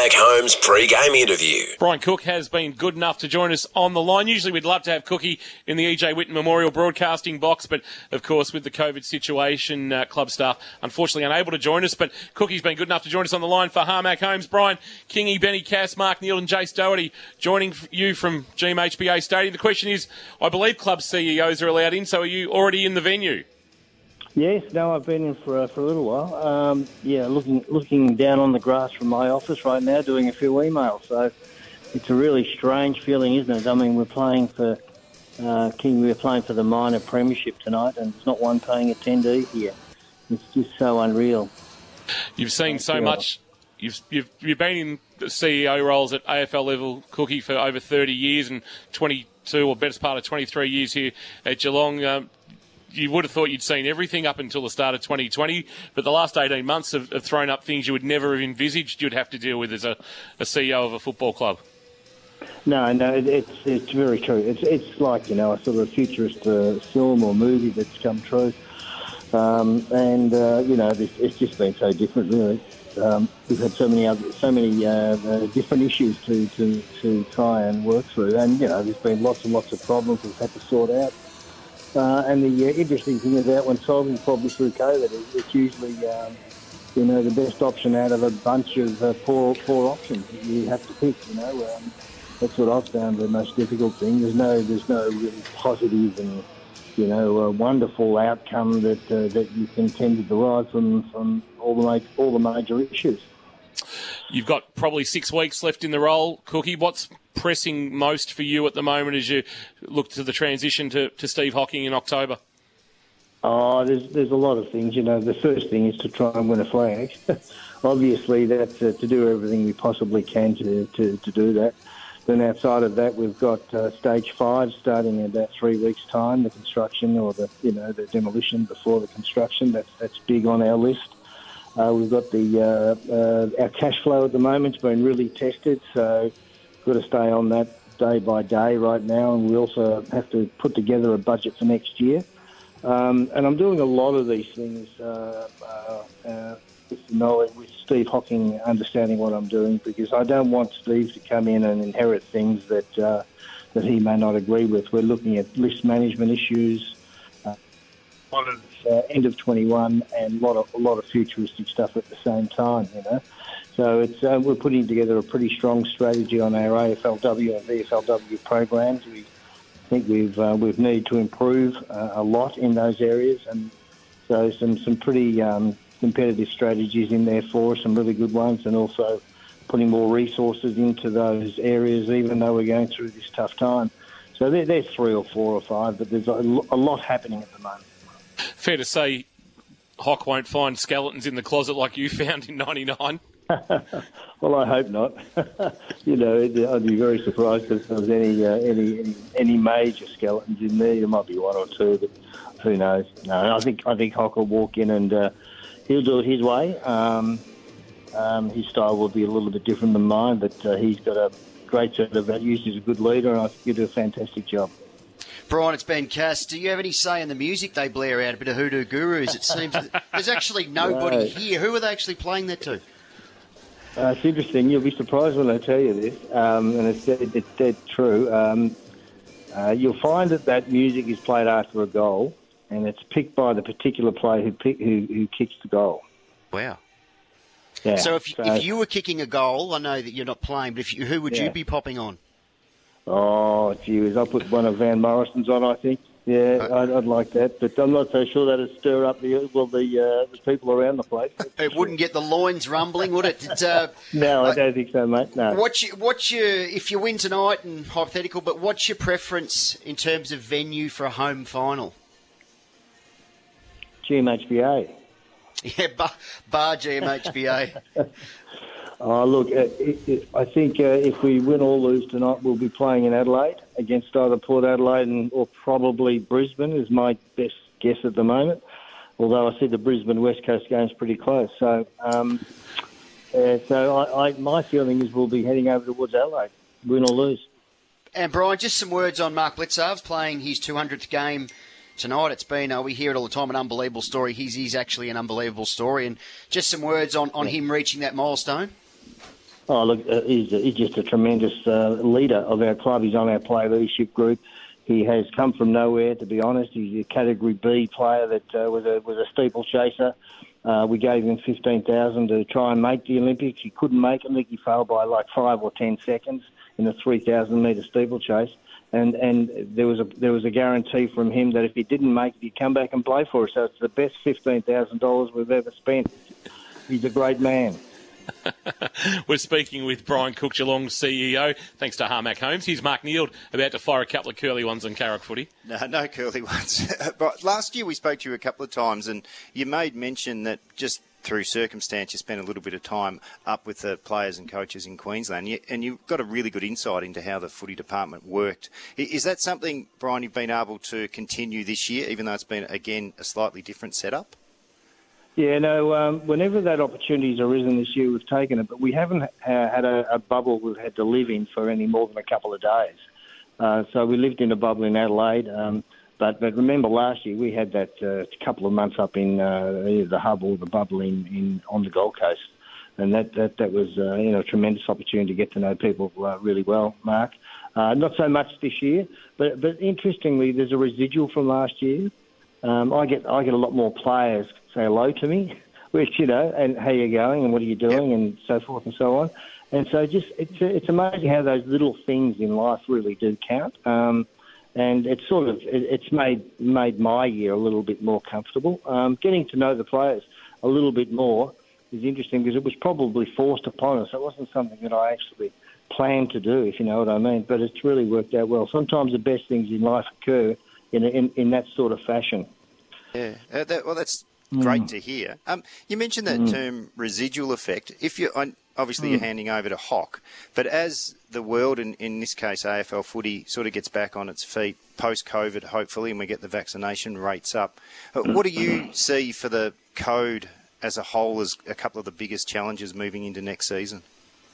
Mac Holmes pre-game interview. Brian Cook has been good enough to join us on the line. Usually we'd love to have Cookie in the E.J. Whitten Memorial Broadcasting box, but of course with the COVID situation, club staff unfortunately unable to join us. But Cookie's been good enough to join us on the line for Harmac Holmes. Brian, Kingy, Benny Cass, Mark Neal and Jace Doherty joining you from GMHBA Stadium. The question is, I believe club CEOs are allowed in, so are you already in the venue? Yes, no, I've been in for a little while. Looking down on the grass from my office right now, doing a few emails. So it's a really strange feeling, isn't it? I mean, we're playing for we're playing for the minor premiership tonight, and there's not one paying attendee here. It's just so unreal. You've seen so much. You've been in the CEO roles at AFL level, Cookie, for over 30 years, and 22 or best part of 23 years here at Geelong. You would have thought you'd seen everything up until the start of 2020, but the last 18 months have thrown up things you would never have envisaged you'd have to deal with as a CEO of a football club. No, it's very true. It's like, a sort of futurist film or movie that's come true. It's just been so different, really. We've had so many different issues to try and work through, and there's been lots and lots of problems we've had to sort out. And the interesting thing about when solving problems through COVID is it's usually, the best option out of a bunch of poor options that you have to pick. That's what I've found the most difficult thing. There's no really positive and wonderful outcome that you can tend to derive from all the major issues. You've got probably 6 weeks left in the role, Cookie. What's pressing most for you at the moment as you look to the transition to Steve Hocking in October? Oh, there's a lot of things. The first thing is to try and win a flag. Obviously, that's to do everything we possibly can to do that. Then outside of that, we've got stage 5 starting in about 3 weeks' time. The construction or the demolition before the construction. That's big on our list. We've got our cash flow at the moment's been really tested, so we've got to stay on that day by day right now, and we also have to put together a budget for next year. And I'm doing a lot of these things with Steve Hocking understanding what I'm doing, because I don't want Steve to come in and inherit things that he may not agree with. We're looking at list management issues, end of 21, and a lot of futuristic stuff at the same time. So it's we're putting together a pretty strong strategy on our AFLW and VFLW programs. We think we've needed to improve a lot in those areas, and so some pretty competitive strategies in there for us, some really good ones, and also putting more resources into those areas, even though we're going through this tough time. So there's 3 or 4 or 5, but there's a lot happening at the moment. Fair to say Hock won't find skeletons in the closet like you found in 99? Well, I hope not. I'd be very surprised if there was any major skeletons in there. There might be 1 or 2, but who knows? No, I think Hock will walk in and he'll do it his way. His style will be a little bit different than mine, but he's got a great set of values. He's a good leader, and I think he'll do a fantastic job. Brian, it's Ben Cass. Do you have any say in the music they blare out? A bit of Hoodoo Gurus. It seems that there's actually nobody here. Who are they actually playing that to? It's interesting. You'll be surprised when I tell you this, and it's dead true. You'll find that music is played after a goal, and it's picked by the particular player who kicks the goal. Wow. Yeah. So if you were kicking a goal, I know that you're not playing, but who would you be popping on? Oh, geez, I'll put one of Van Morrison's on, I think. Yeah, I'd like that, but I'm not so sure that'd stir up the people around the place. It wouldn't get the loins rumbling, would it? No, I don't think so, mate. No. What's your if you win tonight, and hypothetical, but what's your preference in terms of venue for a home final? GMHBA. Yeah, bar GMHBA. Oh, look, I think if we win or lose tonight, we'll be playing in Adelaide against either Port Adelaide or probably Brisbane is my best guess at the moment, although I see the Brisbane West Coast game's pretty close. So my feeling is we'll be heading over towards Adelaide, win or lose. And, Brian, just some words on Mark Blicavs playing his 200th game tonight. It's been, we hear it all the time, an unbelievable story. He's actually an unbelievable story. And just some words on him reaching that milestone. Oh, look, he's just a tremendous leader of our club. He's on our player leadership group. He has come from nowhere, to be honest. He's a Category B player that was a steeplechaser. We gave him $15,000 to try and make the Olympics. He couldn't make it. I think he failed by like 5 or 10 seconds in a 3,000-metre steeplechase. And there was a guarantee from him that if he didn't make it, he'd come back and play for us. So it's the best $15,000 we've ever spent. He's a great man. We're speaking with Brian Cook, Geelong CEO. Thanks to Harmac Holmes. Here's Mark Neild about to fire a couple of curly ones on Carrick footy. No curly ones. But last year we spoke to you a couple of times, and you made mention that just through circumstance you spent a little bit of time up with the players and coaches in Queensland, and you got a really good insight into how the footy department worked. Is that something, Brian, you've been able to continue this year, even though it's been, again, a slightly different setup? Yeah, no, whenever that opportunity's arisen this year, we've taken it, but we haven't had a bubble we've had to live in for any more than a couple of days. So we lived in a bubble in Adelaide, but remember last year we had that couple of months up in either the hub or the bubble on the Gold Coast, and that was a tremendous opportunity to get to know people really well, Mark. Not so much this year, but interestingly, there's a residual from last year. I get a lot more players say hello to me, which, and how you going and what are you doing and so forth and so on. And so it's amazing how those little things in life really do count. And it's made my year a little bit more comfortable. Getting to know the players a little bit more is interesting because it was probably forced upon us. It wasn't something that I actually planned to do, if you know what I mean. But it's really worked out well. Sometimes the best things in life occur in that sort of fashion. Yeah, that's great to hear. You mentioned that term residual effect. Obviously you're handing over to Hock, but as the world, in this case AFL footy, sort of gets back on its feet post-COVID, hopefully, and we get the vaccination rates up, what do you see for the code as a whole as a couple of the biggest challenges moving into next season?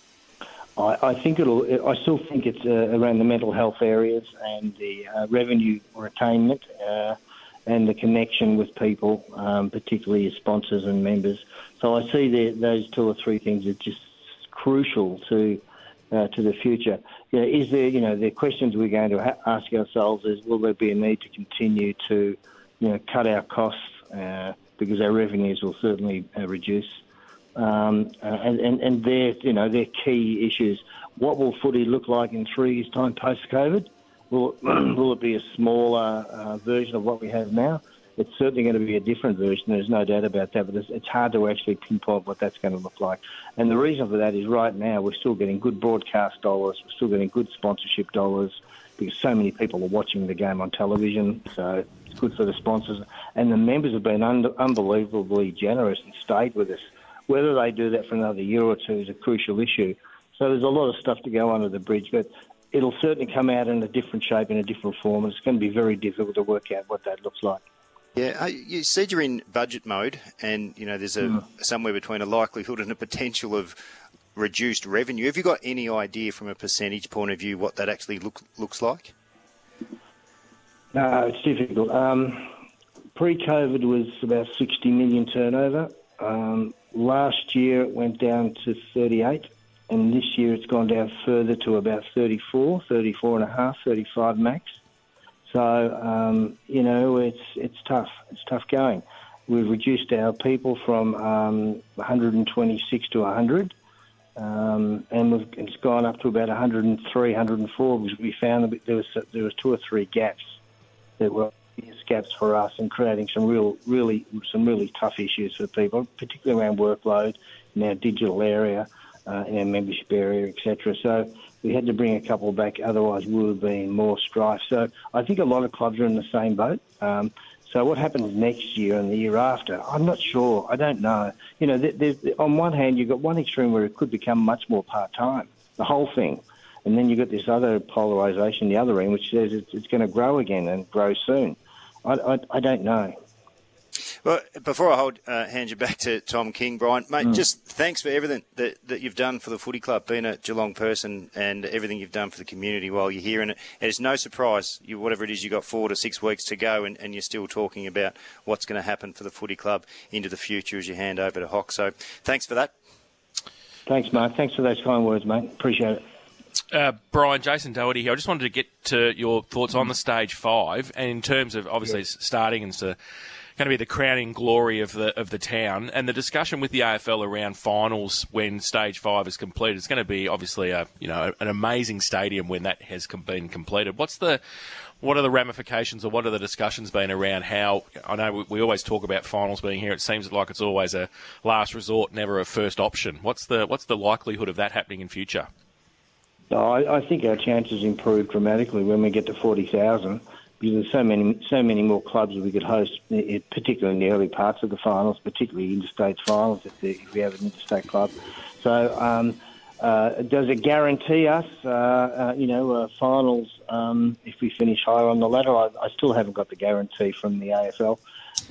I still think it's around the mental health areas and the revenue retainment and the connection with people, particularly as sponsors and members. So I see those 2 or 3 things are just crucial to the future. Is there, the questions we're going to ask ourselves is, will there be a need to continue to, cut our costs because our revenues will certainly reduce. And they're key issues. What will footy look like in 3 years' time post-COVID? Will it be a smaller version of what we have now? It's certainly going to be a different version. There's no doubt about that, but it's hard to actually pinpoint what that's going to look like. And the reason for that is right now we're still getting good broadcast dollars. We're still getting good sponsorship dollars because so many people are watching the game on television. So it's good for the sponsors. And the members have been unbelievably generous and stayed with us. Whether they do that for another year or 2 is a crucial issue. So there's a lot of stuff to go under the bridge, but it'll certainly come out in a different shape, in a different form, and it's going to be very difficult to work out what that looks like. Yeah, you said you're in budget mode, and there's somewhere between a likelihood and a potential of reduced revenue. Have you got any idea from a percentage point of view what that actually looks like? No, it's difficult. Pre-COVID was about 60 million turnover. Last year it went down to 38, and this year it's gone down further to about 34 and a half, 35 max. So, it's tough. It's tough going. We've reduced our people from 126 to 100, and it's gone up to about 103, 104 because we found that there was 2 or 3 gaps that were gaps for us and creating some really tough issues for people, particularly around workload in our digital area, in our membership area, etc. So we had to bring a couple back, otherwise we would be in more strife. So I think a lot of clubs are in the same boat. So what happens next year and the year after, I'm not sure. I don't know. On one hand, you've got one extreme where it could become much more part-time, the whole thing. And then you've got this other polarisation, the other end, which says it's going to grow again and grow soon. I don't know. Well, before I hand you back to Tom King, Brian, mate, just thanks for everything that you've done for the footy club, being a Geelong person and everything you've done for the community while you're here. And it's no surprise, whatever it is, you've got 4 to 6 weeks to go and you're still talking about what's going to happen for the footy club into the future as you hand over to Hock. So thanks for that. Thanks, Mark. Thanks for those kind words, mate. Appreciate it. Brian, Jason Doherty here. I just wanted to get to your thoughts on the Stage 5, and in terms of obviously starting and going to be the crowning glory of the town, and the discussion with the AFL around finals when Stage 5 is completed. It's going to be obviously an amazing stadium when that has been completed. What are the ramifications, or what are the discussions been around how? I know we always talk about finals being here. It seems like it's always a last resort, never a first option. What's the likelihood of that happening in future? I think our chances improve dramatically when we get to 40,000, because there's so many more clubs that we could host, particularly in the early parts of the finals, particularly interstate finals if we have an interstate club. So does it guarantee us, finals if we finish higher on the ladder? I still haven't got the guarantee from the AFL,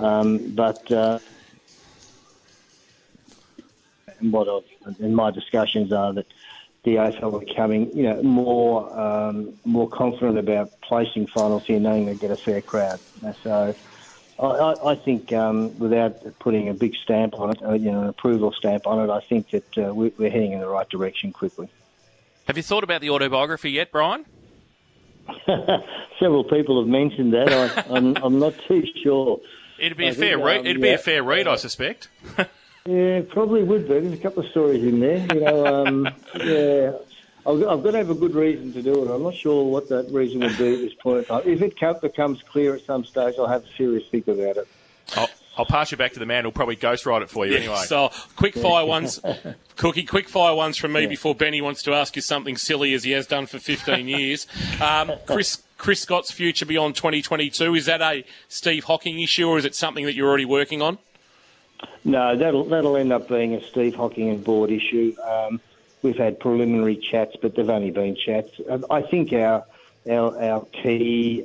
and my discussions are that the AFL are becoming, more confident about placing finals here, knowing they get a fair crowd. So I think without putting a big stamp on it, an approval stamp on it, I think that we're heading in the right direction quickly. Have you thought about the autobiography yet, Brian? Several people have mentioned that. I'm not too sure. It'd be a fair read. It'd be a fair read, I suspect. Yeah, probably would be. There's a couple of stories in there. I've got to have a good reason to do it. I'm not sure what that reason would be at this point in time. If it becomes clear at some stage, I'll have a serious think about it. I'll pass you back to the man who'll probably ghostwrite it for you anyway. So, quick fire ones, Cookie. Quick fire ones from me before Benny wants to ask you something silly, as he has done for 15 years. Chris Scott's future beyond 2022, is that a Steve Hocking issue, or is it something that you're already working on? No, that'll end up being a Steve Hocking and board issue. We've had preliminary chats, but they've only been chats. I think our key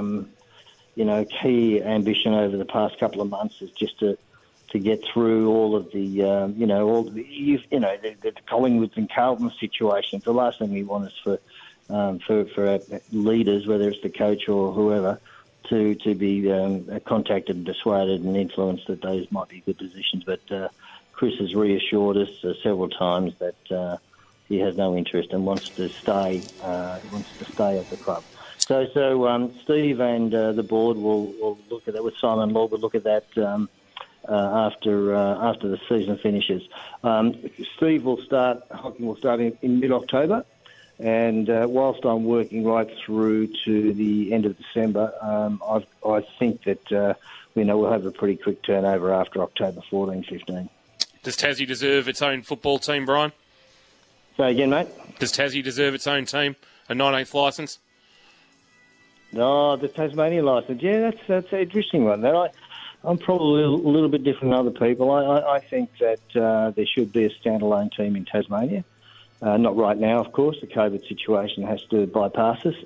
ambition over the past couple of months is just to get through all of the Collingwoods and Carlton situations. The last thing we want is for our leaders, whether it's the coach or whoever, to be contacted and dissuaded and influenced that those might be good decisions. But Chris has reassured us several times that he has no interest and wants to stay at the club. So Steve and the board will look at that with Simon Law. Will look at that after the season finishes. Hocking will start in mid-October. And whilst I'm working right through to the end of December, I think that we'll have a pretty quick turnover after October 14, 15. Does Tassie deserve its own football team, Brian? Say again, mate? Does Tassie deserve its own team, a 19th licence? No, the Tasmanian licence. Yeah, that's an interesting one. I'm probably a little bit different than other people. I think that there should be a standalone team in Tasmania. Not right now, of course. The COVID situation has to bypass us.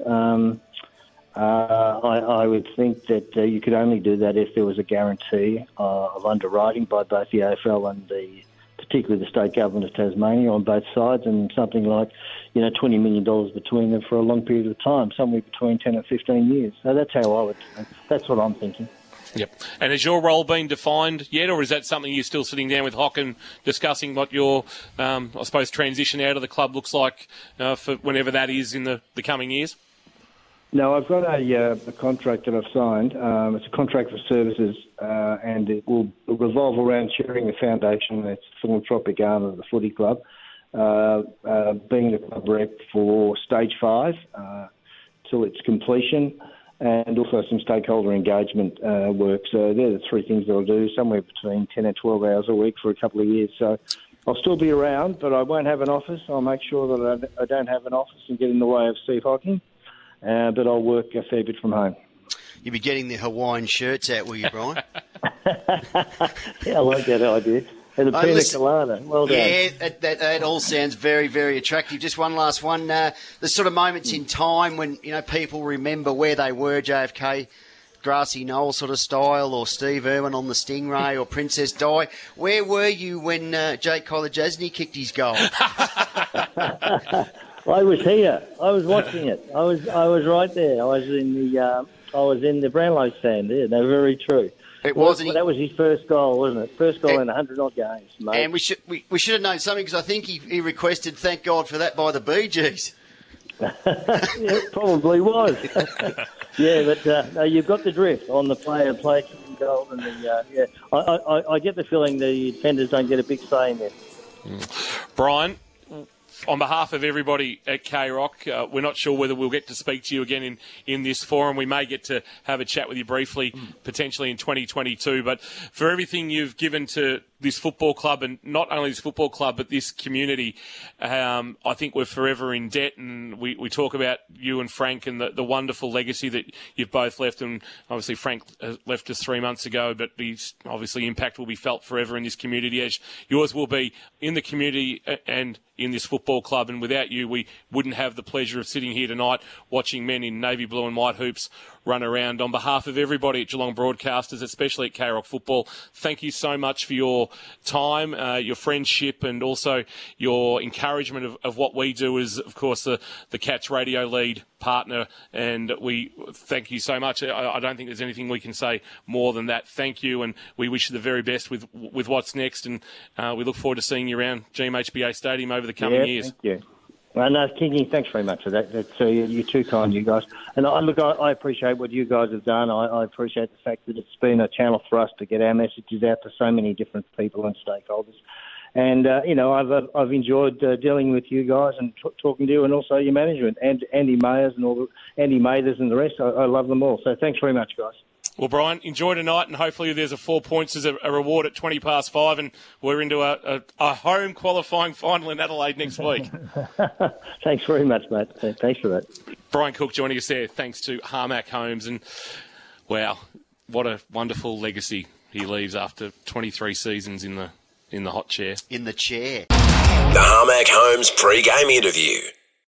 I would think that you could only do that if there was a guarantee of underwriting by both the AFL and particularly the state government of Tasmania on both sides, and something like $20 million between them for a long period of time, somewhere between 10 and 15 years. So that's how that's what I'm thinking. Yep. And has your role been defined yet, or is that something you're still sitting down with Hock and discussing what your, transition out of the club looks like for whenever that is in the coming years? No, I've got a contract that I've signed. It's a contract for services, and it will revolve around chairing the foundation. It's a philanthropic arm of the footy club, being the club rep for Stage 5 till its completion, and also some stakeholder engagement work. So they're the three things that I'll do, somewhere between 10 and 12 hours a week for a couple of years. So I'll still be around, but I won't have an office. I'll make sure that I don't have an office and get in the way of Steve Hocking, but I'll work a fair bit from home. You'll be getting the Hawaiian shirts out, will you, Brian? Yeah, I like that idea. And the pina colada. Well done. Yeah, that all sounds very, very attractive. Just one last one. The sort of moments in time when, people remember where they were, JFK, Grassy Knoll sort of style, or Steve Irwin on the Stingray, or Princess Di. Where were you when Jake Kolodjasny kicked his goal? I was here. I was watching it. I was right there. I was in the Brownlow stand there. No, very true. It wasn't. Well, that was his first goal, wasn't it? First goal in 100-odd games, mate. And we should have known something because I think he requested, thank God for that, by the Bee Gees. Yeah, it probably was. Yeah, but no, you've got the drift on the player kicking goal, and the I get the feeling the defenders don't get a big say in there. Brian, on behalf of everybody at K-Rock, we're not sure whether we'll get to speak to you again in this forum. We may get to have a chat with you briefly, potentially in 2022. But for everything you've given to this football club, and not only this football club, but this community, I think we're forever in debt. And we talk about you and Frank and the wonderful legacy that you've both left. And obviously Frank left us 3 months ago, but his obviously impact will be felt forever in this community, as yours will be in the community and in this football club. And without you, we wouldn't have the pleasure of sitting here tonight watching men in navy blue and white hoops run around. On behalf of everybody at Geelong Broadcasters, especially at K-Rock Football, thank you so much for your time, your friendship, and also your encouragement of what we do as, of course, the Cats Radio lead partner. And we thank you so much. I don't think there's anything we can say more than that. Thank you, and we wish you the very best with what's next. And we look forward to seeing you around GMHBA Stadium over the coming years. Thank you. Well, no, Kingy, thanks very much for that. You're too kind, you guys. And I appreciate what you guys have done. I appreciate the fact that it's been a channel for us to get our messages out to so many different people and stakeholders. And, I've enjoyed dealing with you guys and talking to you, and also your management, and Andy Mayers and Andy Mathers and the rest. I love them all. So thanks very much, guys. Well, Brian, enjoy tonight, and hopefully there's a 4 points as a reward at 5:20, and we're into a home qualifying final in Adelaide next week. Thanks very much, mate. Thanks for that. Brian Cook joining us there, thanks to Harmac Homes, and wow, what a wonderful legacy he leaves after 23 seasons in the hot chair. In the chair. The Harmac Homes pre-game interview.